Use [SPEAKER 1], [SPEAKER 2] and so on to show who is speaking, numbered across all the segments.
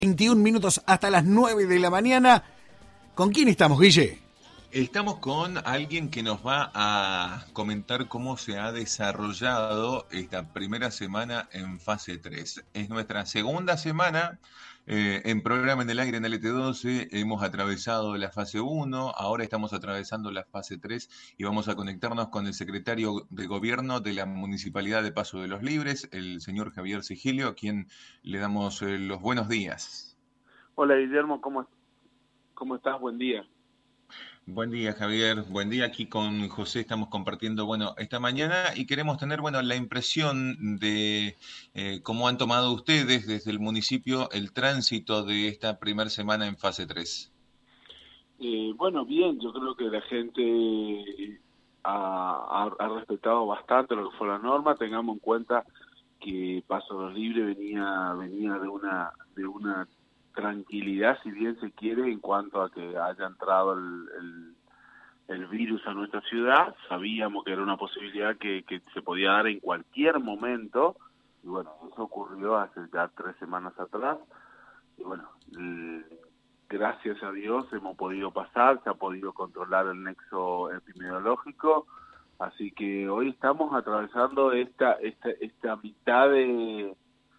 [SPEAKER 1] 21 minutos hasta las 9 de la mañana. ¿Con quién estamos, Guille?
[SPEAKER 2] Estamos con alguien que nos va a comentar cómo se ha desarrollado esta primera semana en fase 3. Es nuestra segunda semana en programa en el aire en LT12. Hemos atravesado la fase 1, ahora estamos atravesando la fase 3 y vamos a conectarnos con el secretario de Gobierno de la Municipalidad de Paso de los Libres, el señor Javier Sigilio, a quien le damos los buenos días.
[SPEAKER 3] Hola Guillermo, ¿cómo estás? Buen día.
[SPEAKER 2] Buen día, Javier. Buen día. Aquí con José estamos compartiendo, esta mañana y queremos tener, la impresión de cómo han tomado ustedes desde el municipio el tránsito de esta primera semana en fase 3.
[SPEAKER 3] Bien, yo creo que la gente ha respetado bastante lo que fue la norma. Tengamos en cuenta que Paso de los Libres venía de una tranquilidad, si bien se quiere, en cuanto a que haya entrado el virus a nuestra ciudad. Sabíamos que era una posibilidad que se podía dar en cualquier momento, y bueno, eso ocurrió hace ya 3 semanas atrás, y bueno, gracias a Dios hemos podido pasar, se ha podido controlar el nexo epidemiológico, así que hoy estamos atravesando esta mitad de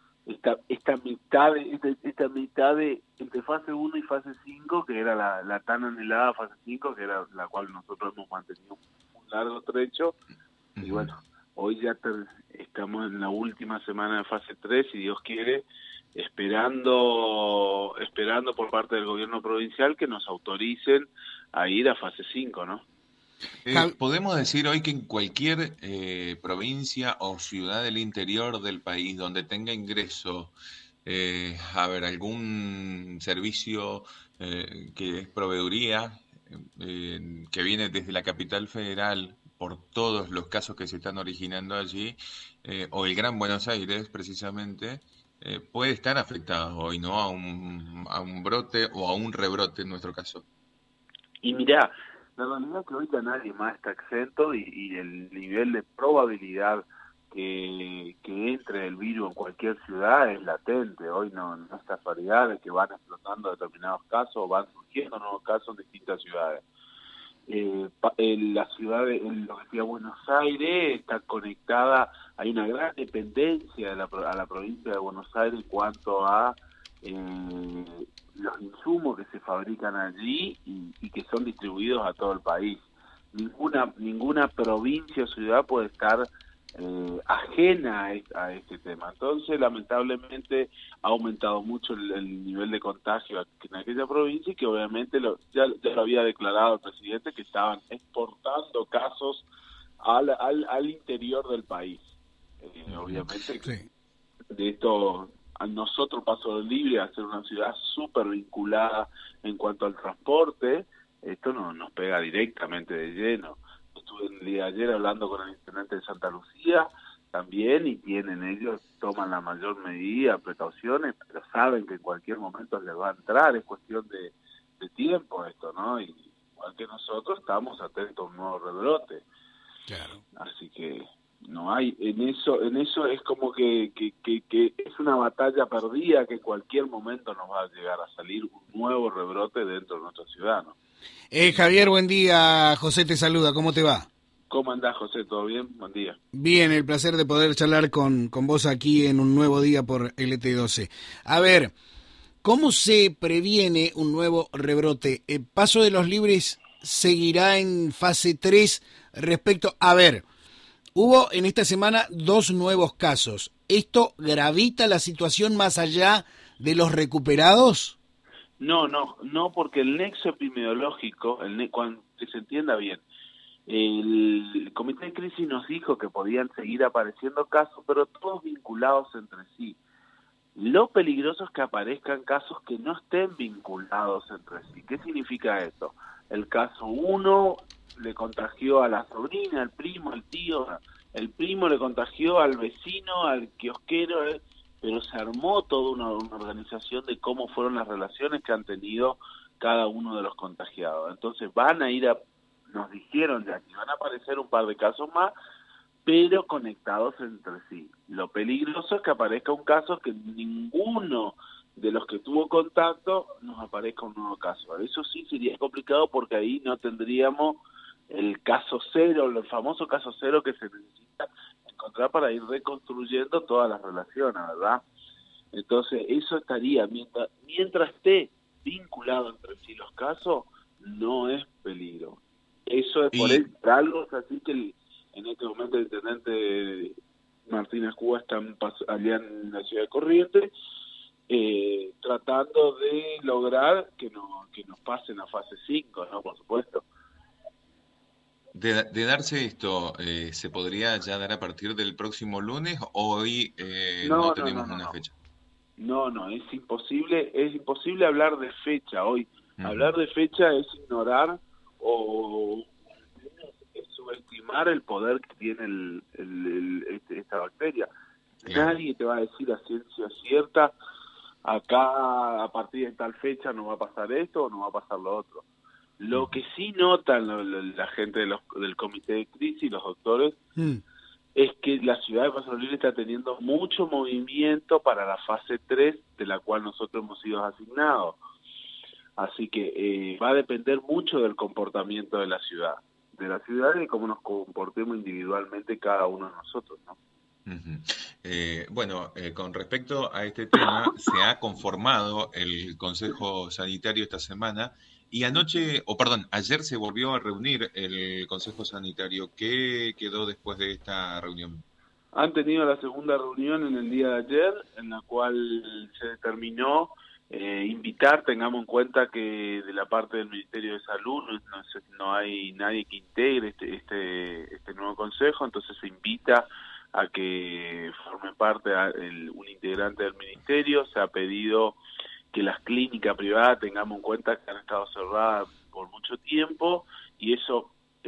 [SPEAKER 3] esta mitad de entre fase 1 y fase 5, que era la tan anhelada fase 5, que era la cual nosotros hemos mantenido un largo trecho. Y bueno, hoy ya estamos en la última semana de fase 3, si Dios quiere, esperando por parte del gobierno provincial que nos autoricen a ir a fase 5, ¿no?
[SPEAKER 2] Podemos decir hoy que en cualquier provincia o ciudad del interior del país donde tenga ingreso, algún servicio que es proveeduría, que viene desde la capital federal por todos los casos que se están originando allí, o el Gran Buenos Aires precisamente, puede estar afectado hoy, ¿no? A un brote o a un rebrote en nuestro caso.
[SPEAKER 3] Y mirá, la realidad es que ahorita nadie más está exento y el nivel de probabilidad que entre el virus en cualquier ciudad es latente. Hoy no es casualidad de que van explotando determinados casos o van surgiendo nuevos casos en distintas ciudades. La ciudad de lo que sería Buenos Aires está conectada, hay una gran dependencia a la provincia de Buenos Aires en cuanto a los insumos que se fabrican allí y que son distribuidos a todo el país. Ninguna provincia o ciudad puede estar ajena a este tema. Entonces, lamentablemente, ha aumentado mucho el nivel de contagio en aquella provincia y que obviamente ya lo había declarado el presidente, que estaban exportando casos al interior del país. Obviamente,
[SPEAKER 1] sí.
[SPEAKER 3] De esto, a nosotros Paso del Libre, a ser una ciudad súper vinculada en cuanto al transporte, esto nos pega directamente de lleno. Estuve el día de ayer hablando con el intendente de Santa Lucía también, y ellos toman la mayor medida, precauciones, pero saben que en cualquier momento les va a entrar, es cuestión de tiempo esto, ¿no? Y igual que nosotros estamos atentos a un nuevo rebrote.
[SPEAKER 1] Claro.
[SPEAKER 3] Así que no hay, en eso es como que es una batalla perdida, que en cualquier momento nos va a llegar a salir un nuevo rebrote dentro de nuestra ciudad, ¿no?
[SPEAKER 1] Javier, buen día. José te saluda. ¿Cómo te va?
[SPEAKER 3] ¿Cómo andás, José? ¿Todo bien? Buen día.
[SPEAKER 1] Bien, el placer de poder charlar con vos aquí en un nuevo día por LT12. A ver, ¿cómo se previene un nuevo rebrote? Paso de los Libres seguirá en fase 3 respecto... A ver, hubo en esta semana 2 nuevos casos. ¿Esto gravita la situación más allá de los recuperados?
[SPEAKER 3] No, porque el nexo epidemiológico, que se entienda bien, el Comité de Crisis nos dijo que podían seguir apareciendo casos, pero todos vinculados entre sí. Lo peligroso es que aparezcan casos que no estén vinculados entre sí. ¿Qué significa esto? El caso 1 le contagió a la sobrina, al primo, al tío, el primo le contagió al vecino, al kiosquero, pero se armó toda una organización de cómo fueron las relaciones que han tenido cada uno de los contagiados. Entonces nos dijeron ya que van a aparecer un par de casos más, pero conectados entre sí. Lo peligroso es que aparezca un caso que ninguno de los que tuvo contacto nos aparezca un nuevo caso. Eso sí sería complicado porque ahí no tendríamos el caso cero, el famoso caso cero que se necesita encontrar para ir reconstruyendo todas las relaciones, ¿verdad? Entonces eso estaría, mientras esté vinculado entre sí los casos, no es peligro. Eso es por
[SPEAKER 2] Y
[SPEAKER 3] algo, es así que en este momento el intendente Martínez Cuba está allá en la ciudad de Corrientes, tratando de lograr que nos pasen a fase 5, ¿no? Por supuesto.
[SPEAKER 2] de darse esto, ¿se podría ya dar a partir del próximo lunes o hoy no
[SPEAKER 3] No, no, no,
[SPEAKER 2] tenemos
[SPEAKER 3] no,
[SPEAKER 2] una
[SPEAKER 3] no.
[SPEAKER 2] fecha?
[SPEAKER 3] No, no, es imposible hablar de fecha hoy.
[SPEAKER 2] Ujú,
[SPEAKER 3] Hablar de fecha es ignorar o es subestimar el poder que tiene esta bacteria.
[SPEAKER 2] claro.
[SPEAKER 3] Nadie te va a decir a ciencia cierta, acá a partir de tal fecha no va a pasar esto o no va a pasar lo otro. Lo
[SPEAKER 2] Ujú.
[SPEAKER 3] que sí notan la gente del comité de crisis, los doctores,
[SPEAKER 1] Mm.
[SPEAKER 3] es que la ciudad de Paso Libre está teniendo mucho movimiento para la fase 3 de la cual nosotros hemos sido asignados. Así que va a depender mucho del comportamiento de la ciudad y de cómo nos comportemos individualmente cada uno de nosotros, ¿no?
[SPEAKER 2] Ujú. Bueno, con respecto a este tema, se ha conformado el Consejo Sanitario esta semana y anoche, o perdón, ayer se volvió a reunir el Consejo Sanitario. ¿Qué quedó después de esta reunión?
[SPEAKER 3] Han tenido la segunda reunión en el día de ayer, en la cual se determinó invitar, tengamos en cuenta que de la parte del Ministerio de Salud no hay nadie que integre este nuevo consejo, entonces se invita a que forme parte un integrante del ministerio. Se ha pedido que las clínicas privadas, tengamos en cuenta que han estado cerradas por mucho tiempo y eso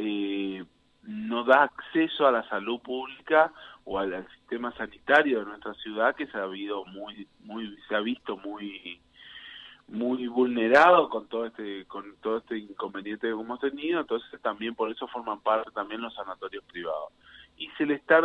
[SPEAKER 3] no da acceso a la salud pública o al sistema sanitario de nuestra ciudad, que se ha visto muy vulnerado con todo este inconveniente que hemos tenido. Entonces también por eso forman parte también los sanatorios privados, y se le está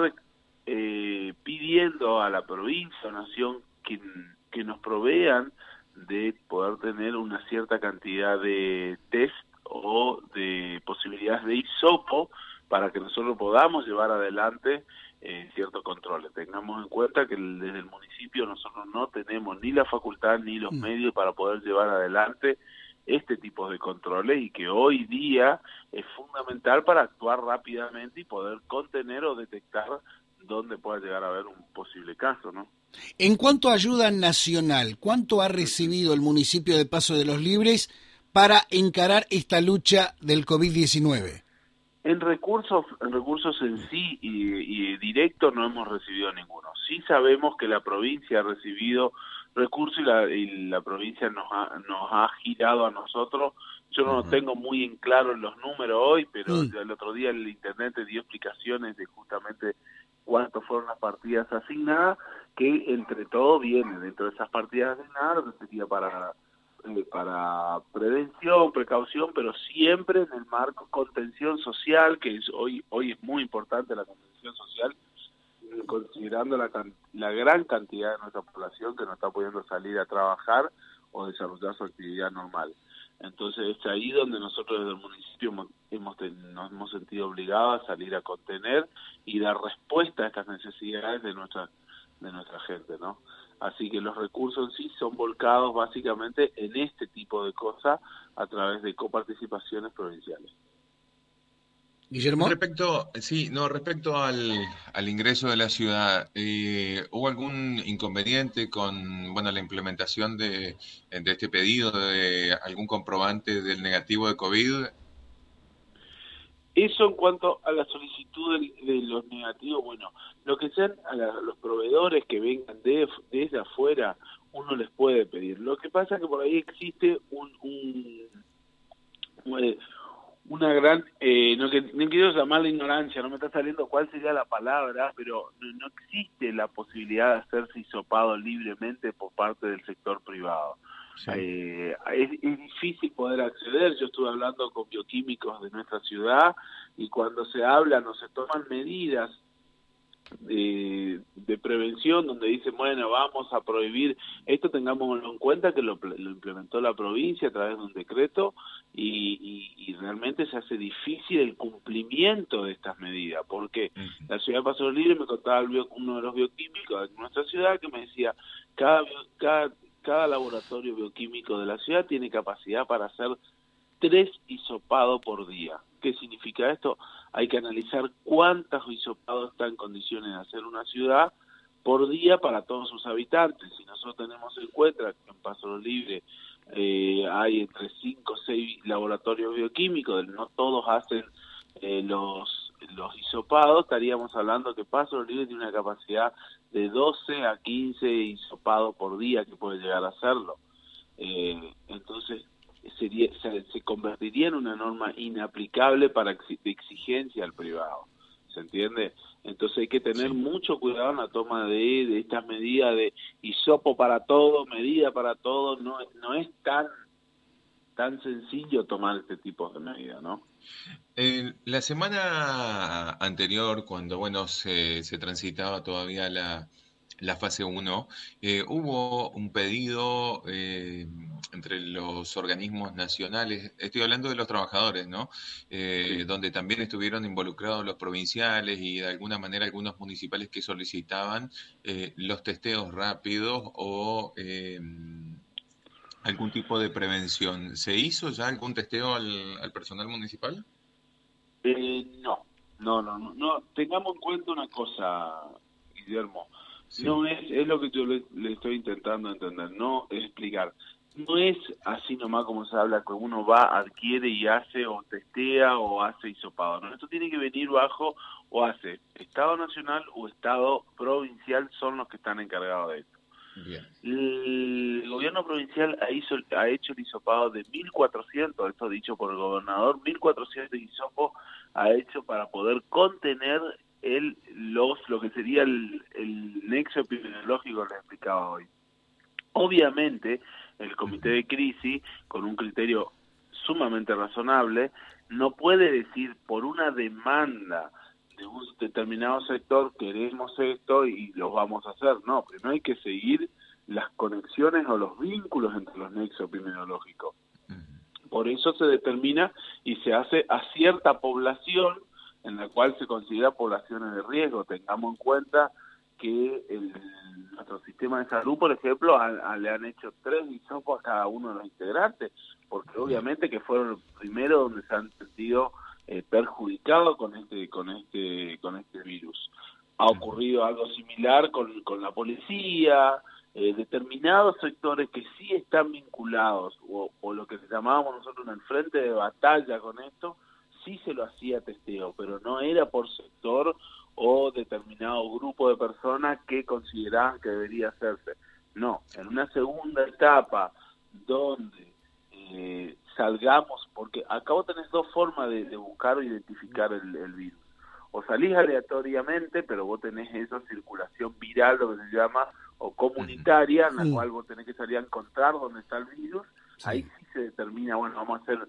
[SPEAKER 3] pidiendo a la provincia o nación que nos provean de poder tener una cierta cantidad de test o de posibilidades de hisopo para que nosotros podamos llevar adelante ciertos controles. Tengamos en cuenta que desde el municipio nosotros no tenemos ni la facultad ni los
[SPEAKER 1] Mm.
[SPEAKER 3] medios para poder llevar adelante este tipo de controles, y que hoy día es fundamental para actuar rápidamente y poder contener o detectar dónde pueda llegar a haber un posible caso, ¿no?
[SPEAKER 1] En cuanto a ayuda nacional, ¿cuánto ha recibido el municipio de Paso de los Libres para encarar esta lucha del COVID-19?
[SPEAKER 3] En recursos en sí y directo no hemos recibido ninguno. Sí sabemos que la provincia ha recibido recursos y la provincia nos ha girado a nosotros. Yo no lo
[SPEAKER 2] Ujú.
[SPEAKER 3] tengo muy en claro en los números hoy, pero
[SPEAKER 1] Mm.
[SPEAKER 3] ya el otro día el intendente dio explicaciones de justamente cuánto fueron las partidas asignadas, que entre todo viene dentro de esas partidas asignadas, lo que sería para prevención, precaución, pero siempre en el marco contención social, que es hoy es muy importante la contención social, considerando la gran cantidad de nuestra población que no está pudiendo salir a trabajar o desarrollar su actividad normal. Entonces es ahí donde nosotros desde el municipio nos hemos sentido obligados a salir a contener y dar respuesta a estas necesidades de nuestra gente, ¿no? Así que los recursos en sí son volcados básicamente en este tipo de cosas a través de coparticipaciones provinciales.
[SPEAKER 1] Guillermo.
[SPEAKER 2] Respecto, sí, no, respecto al ingreso de la ciudad, ¿hubo algún inconveniente con, bueno, la implementación de este pedido de algún comprobante del negativo de COVID?
[SPEAKER 3] Eso en cuanto a la solicitud de los negativos, bueno, lo que sean los proveedores que vengan desde afuera, uno les puede pedir. Lo que pasa es que por ahí existe eh, una gran, no quiero llamarla ignorancia, no me está saliendo cuál sería la palabra, pero no existe la posibilidad de hacerse hisopado libremente por parte del sector privado.
[SPEAKER 2] Sí.
[SPEAKER 3] Es difícil poder acceder. Yo estuve hablando con bioquímicos de nuestra ciudad, y cuando se hablan o se toman medidas de prevención, donde dicen, bueno, vamos a prohibir esto, tengámoslo en cuenta que lo implementó la provincia a través de un decreto y realmente se hace difícil el cumplimiento de estas medidas, porque la ciudad de Paso Libre me contaba uno de los bioquímicos de nuestra ciudad que me decía, cada laboratorio bioquímico de la ciudad tiene capacidad para hacer 3 hisopados por día. ¿Qué significa esto? Hay que analizar cuántos hisopados está en condiciones de hacer una ciudad por día para todos sus habitantes. Si nosotros tenemos en cuenta que en Paso Libre hay entre 5 o 6 laboratorios bioquímicos, no todos hacen los hisopados, estaríamos hablando que Paso Libre tiene una capacidad de 12 a 15 hisopados por día que puede llegar a hacerlo. Entonces, se convertiría en una norma inaplicable para de exigencia al privado, ¿se entiende? Entonces hay que tener mucho cuidado en la toma de estas medidas de hisopo para todo, medida para todo, no es tan sencillo tomar este tipo de medidas, ¿no?
[SPEAKER 2] La semana anterior, cuando se transitaba todavía la fase 1, hubo un pedido entre los organismos nacionales, estoy hablando de los trabajadores, ¿no? Donde también estuvieron involucrados los provinciales y de alguna manera algunos municipales que solicitaban los testeos rápidos o algún tipo de prevención. ¿Se hizo ya algún testeo al personal municipal?
[SPEAKER 3] No. Tengamos en cuenta una cosa, Guillermo.
[SPEAKER 2] Sí.
[SPEAKER 3] No es lo que yo le estoy intentando entender, no explicar. No es así nomás como se habla, que uno va, adquiere y hace o testea o hace hisopado. No, esto tiene que venir bajo o hace Estado Nacional o Estado Provincial, son los que están encargados de esto.
[SPEAKER 2] Bien.
[SPEAKER 3] El gobierno provincial ha hecho el hisopado de 1.400, esto dicho por el gobernador, 1.400 hisopos ha hecho para poder contener lo que sería el nexo epidemiológico que les explicaba hoy. Obviamente, el comité de crisis, con un criterio sumamente razonable, no puede decir por una demanda de un determinado sector queremos esto y lo vamos a hacer. No, primero hay que seguir las conexiones o los vínculos entre los nexos epidemiológicos. Por eso se determina y se hace a cierta población en la cual se considera poblaciones de riesgo. Tengamos en cuenta que nuestro sistema de salud, por ejemplo, le han hecho 3 hisopos a cada uno de los integrantes, porque obviamente que fueron los primeros donde se han sentido perjudicados con este virus. Ha ocurrido algo similar con la policía, determinados sectores que sí están vinculados, o lo que llamábamos nosotros en el frente de batalla con esto, sí se lo hacía testeo, pero no era por sector o determinado grupo de personas que consideraban que debería hacerse. No, en una segunda etapa donde salgamos, porque acá vos tenés 2 formas de buscar o identificar el virus. O salís aleatoriamente, pero vos tenés esa circulación viral, lo que se llama, o comunitaria, en la cual vos tenés que salir a encontrar dónde está el virus. Ahí sí se determina, bueno, vamos a hacer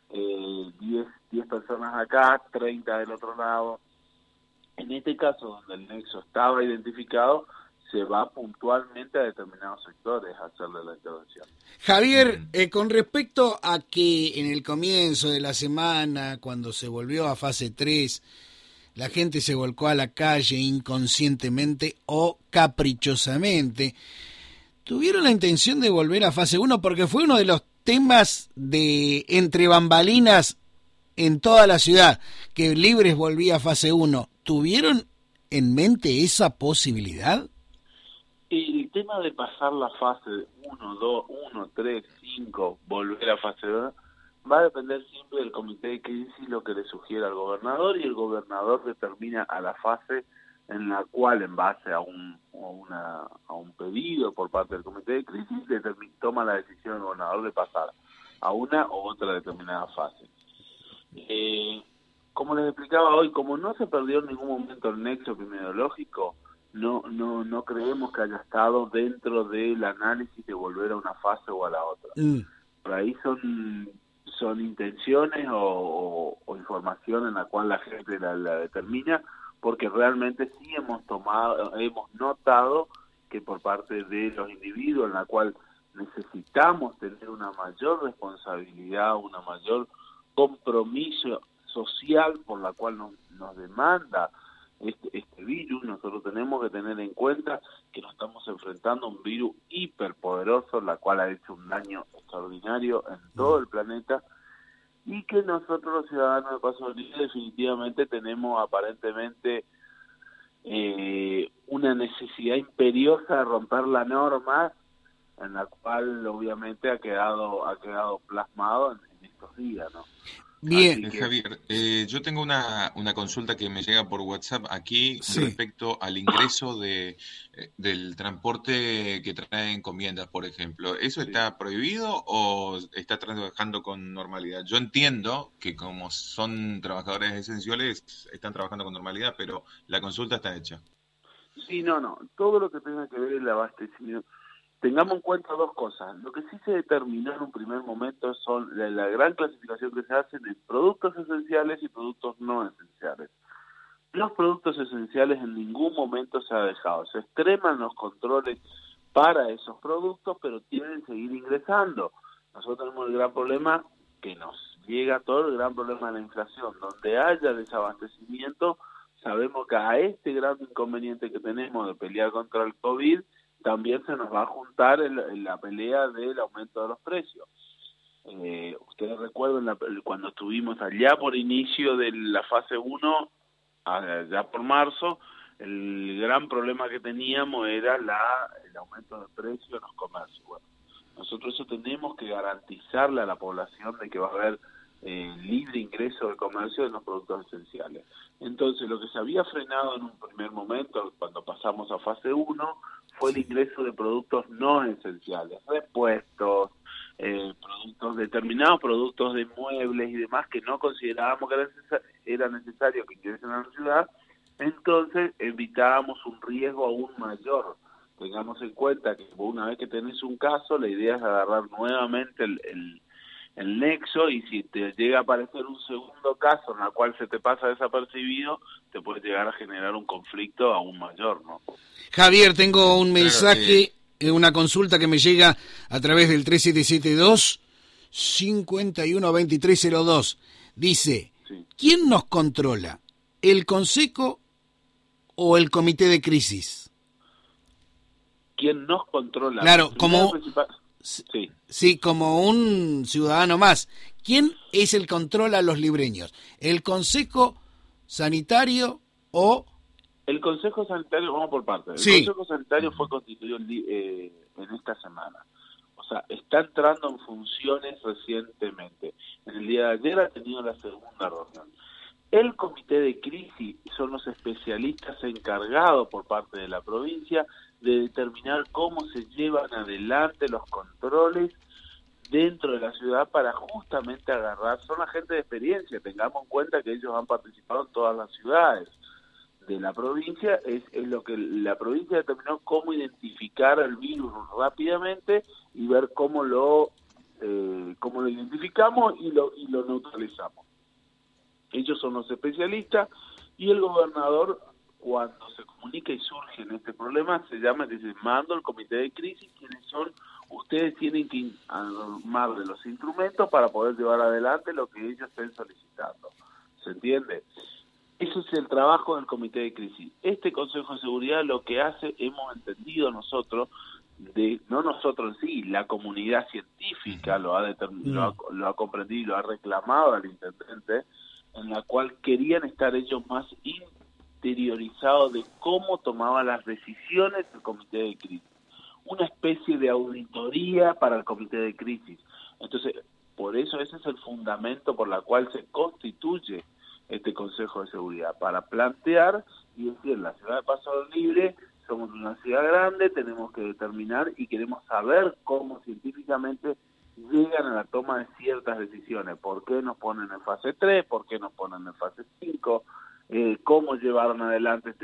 [SPEAKER 3] 10 personas acá, 30 del otro lado. En este caso, donde el nexo estaba identificado, se va puntualmente a determinados sectores a hacerle la intervención.
[SPEAKER 1] Javier, con respecto a que en el comienzo de la semana, cuando se volvió a fase 3, la gente se volcó a la calle inconscientemente o caprichosamente, ¿tuvieron la intención de volver a fase 1? Porque fue uno de los temas de entre bambalinas en toda la ciudad, que Libres volvía a fase 1. ¿Tuvieron en mente esa posibilidad?
[SPEAKER 3] El tema de pasar la fase 1, 2, 1, 3, 5, volver a fase 2, va a depender siempre del comité de crisis, lo que le sugiera al gobernador, y el gobernador determina a la fase en la cual, en base a un pedido por parte del comité de crisis, toma la decisión el gobernador de pasar a una u otra determinada fase. Como les explicaba hoy, como no se perdió en ningún momento el nexo epidemiológico, no creemos que haya estado dentro del análisis de volver a una fase o a la otra. Por ahí son intenciones o información en la cual la gente la determina porque realmente sí hemos notado que por parte de los individuos, en la cual necesitamos tener una mayor responsabilidad, una mayor compromiso social por la cual nos demanda este virus. Nosotros tenemos que tener en cuenta que nos estamos enfrentando a un virus hiperpoderoso, la cual ha hecho un daño extraordinario en todo el planeta, y que nosotros los ciudadanos de Paso Libre definitivamente tenemos aparentemente una necesidad imperiosa de romper la norma, en la cual obviamente ha quedado plasmado en estos días, ¿no?
[SPEAKER 1] Bien.
[SPEAKER 2] Javier, yo tengo una consulta que me llega por WhatsApp aquí
[SPEAKER 1] Sí.
[SPEAKER 2] respecto al ingreso del transporte que trae encomiendas, por ejemplo. ¿Eso está prohibido o está trabajando con normalidad? Yo entiendo que como son trabajadores esenciales, están trabajando con normalidad, pero la consulta está hecha.
[SPEAKER 3] Sí, no, todo lo que tenga que ver el abastecimiento. Tengamos en cuenta dos cosas. Lo que sí se determinó en un primer momento son la gran clasificación que se hace de productos esenciales y productos no esenciales. Los productos esenciales en ningún momento se ha dejado. Se extreman los controles para esos productos, pero tienen que seguir ingresando. Nosotros tenemos el gran problema que nos llega, todo el gran problema de la inflación. Donde haya desabastecimiento, sabemos que a este gran inconveniente que tenemos de pelear contra el COVID, también se nos va a juntar en la pelea del aumento de los precios. Ustedes recuerdan cuando estuvimos allá por inicio de la fase 1, allá por marzo, el gran problema que teníamos era el aumento de precios en los comercios. Bueno, nosotros eso tenemos que garantizarle a la población de que va a haber libre ingreso de comercio de los productos esenciales. Entonces, lo que se había frenado en un primer momento, cuando pasamos a fase 1, fue el ingreso de productos no esenciales, repuestos, determinados productos de muebles y demás que no considerábamos que era necesario que ingresen a la ciudad. Entonces evitábamos un riesgo aún mayor. Tengamos en cuenta que una vez que tenés un caso, la idea es agarrar nuevamente el nexo, y si te llega a aparecer un segundo caso en el cual se te pasa desapercibido, te puede llegar a generar un conflicto aún mayor, ¿no?
[SPEAKER 1] Javier, tengo un mensaje, una consulta que me llega a través del 3772-512302. Dice,
[SPEAKER 3] Sí.
[SPEAKER 1] ¿Quién nos controla? ¿El Consejo o el Comité de Crisis?
[SPEAKER 3] ¿Quién nos controla?
[SPEAKER 1] Claro, como...
[SPEAKER 3] Sí.
[SPEAKER 1] Sí, como un ciudadano más. ¿Quién es el control a los libreños? ¿El Consejo Sanitario o...?
[SPEAKER 3] El Consejo Sanitario, vamos por partes.
[SPEAKER 1] Sí.
[SPEAKER 3] El Consejo Sanitario fue constituido en esta semana. O sea, está entrando en funciones recientemente. En el día de ayer ha tenido la segunda reunión. El Comité de Crisis son los especialistas encargados por parte de la provincia de determinar cómo se llevan adelante los controles dentro de la ciudad para justamente agarrar. Son la gente de experiencia, tengamos en cuenta que ellos han participado en todas las ciudades de la provincia. Es lo que la provincia determinó, cómo identificar el virus rápidamente y ver cómo lo identificamos y lo neutralizamos. Ellos son los especialistas, y el gobernador, cuando se comunica y surge en este problema, se llama, dice, mando el comité de crisis, quienes son, ustedes tienen que armar de los instrumentos para poder llevar adelante lo que ellos estén solicitando. ¿Se entiende? Eso es el trabajo del comité de crisis. Este Consejo de Seguridad lo que hace, hemos entendido nosotros, no nosotros en sí, la comunidad científica lo ha comprendido y lo ha reclamado al intendente, en la cual querían estar ellos más interiorizados de cómo tomaba las decisiones el comité de crisis. Una especie de auditoría para el comité de crisis. Entonces, por eso ese es el fundamento por la cual se constituye este Consejo de Seguridad, para plantear y decir, la ciudad de Paso Libre somos una ciudad grande, tenemos que determinar y queremos saber cómo científicamente llegan a la toma de ciertas decisiones. ¿Por qué nos ponen en fase 3? ¿Por qué nos ponen en fase 5? ¿Cómo llevaron adelante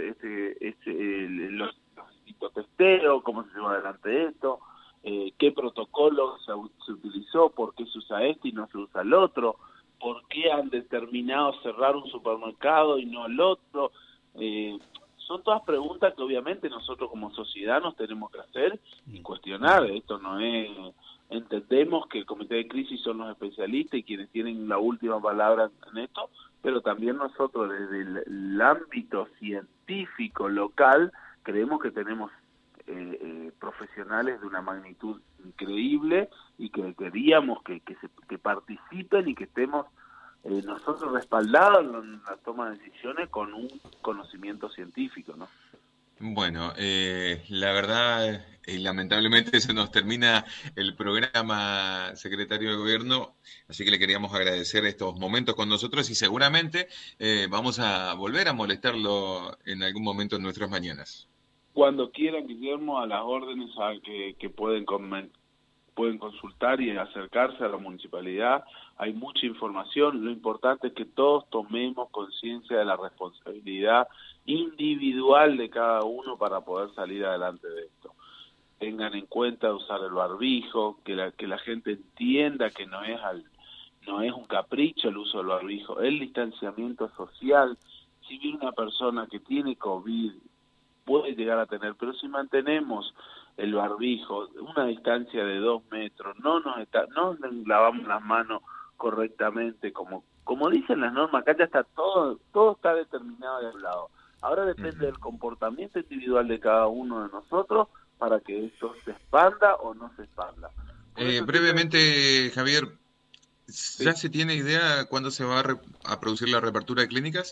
[SPEAKER 3] los distintos testeos? ¿Cómo se llevó adelante esto? ¿Qué protocolo se utilizó? ¿Por qué se usa este y no se usa el otro? ¿Por qué han determinado cerrar un supermercado y no el otro? Son todas preguntas que obviamente nosotros como sociedad nos tenemos que hacer y cuestionar. Esto no es... Entendemos que el Comité de Crisis son los especialistas y quienes tienen la última palabra en esto, pero también nosotros desde el ámbito científico local creemos que tenemos profesionales de una magnitud increíble y que queríamos que participen y que estemos nosotros respaldados en la toma de decisiones con un conocimiento científico, ¿no?
[SPEAKER 2] Bueno, la verdad, lamentablemente se nos termina el programa, secretario de Gobierno, así que le queríamos agradecer estos momentos con nosotros y seguramente vamos a volver a molestarlo en algún momento en nuestras mañanas.
[SPEAKER 3] Cuando quieran, Guillermo, a las órdenes que pueden consultar y acercarse a la municipalidad. Hay mucha información. Lo importante es que todos tomemos conciencia de la responsabilidad individual de cada uno para poder salir adelante de esto. Tengan en cuenta usar el barbijo, que la gente entienda que no es un capricho el uso del barbijo, el distanciamiento social. Si viene una persona que tiene COVID, puede llegar a tener, pero si mantenemos el barbijo, una distancia de 2 metros, no lavamos las manos correctamente, como dicen las normas, acá ya está todo está determinado y hablado. Ahora depende del comportamiento individual de cada uno de nosotros para que esto se expanda o no se expanda.
[SPEAKER 2] Brevemente, Javier, ¿ya se tiene idea cuándo se va a producir la reapertura de clínicas?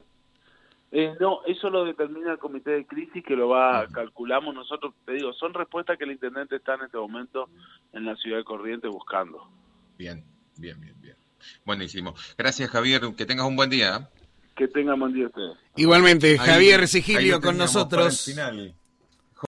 [SPEAKER 3] No, eso lo determina el Comité de Crisis, que lo calculamos nosotros. Te digo, son respuestas que el intendente está en este momento en la ciudad de Corrientes buscando.
[SPEAKER 2] Bien. Buenísimo. Gracias, Javier. Que tengas un buen día.
[SPEAKER 3] Que tengan buen día ustedes.
[SPEAKER 1] Igualmente, Javier Sigilio con nosotros.
[SPEAKER 2] Para el final.